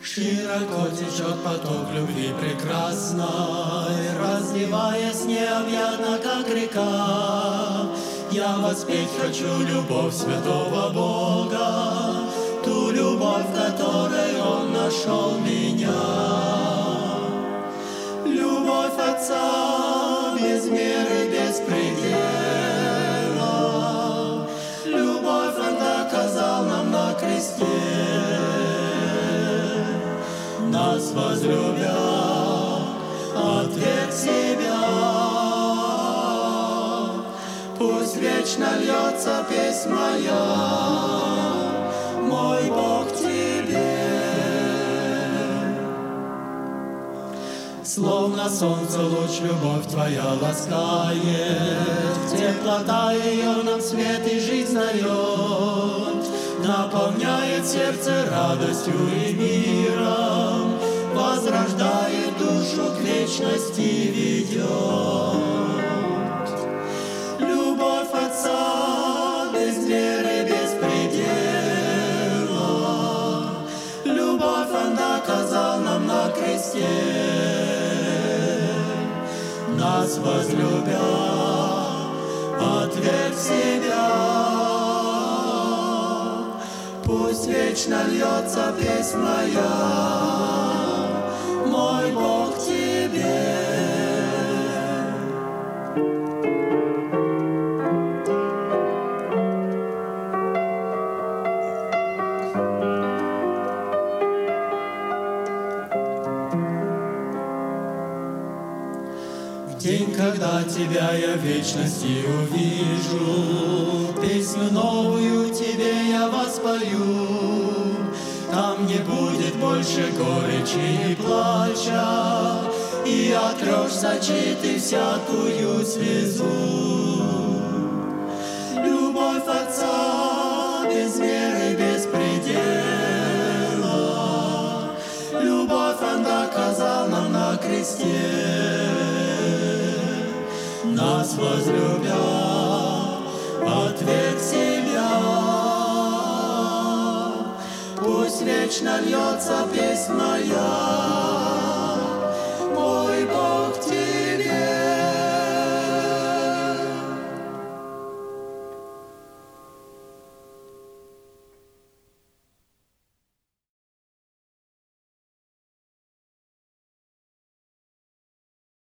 Широко течет поток любви прекрасной, разливаясь необъятно, как река. Я воспеть хочу любовь святого Бога, ту любовь, в которой Он нашел меня. Любовь Отца без меры, без предела, любовь Он доказал нам на кресте. Нас возлюбя, отверг себя. Пусть вечно льется песнь моя, мой Бог тебе. Словно солнце луч любовь твоя ласкает, теплота ее нам свет и жизнь дает, наполняет сердце радостью и миром, возрождает душу к вечности ведет. Любовь Отца без меры, без предела, любовь Он доказал нам на кресте. Нас возлюбя, отверг себя. Пусть вечно льется песнь моя, мой Бог тебе. В день, когда тебя я в вечности увижу, песню новую тебе я воспою. Там не будет больше горечи и плача, и отрешь с очей ты всякую слезу. Любовь Отца без меры, без предела, любовь Он доказал нам на кресте. Нас возлюбя, отверг себя. Пусть вечно льется песнь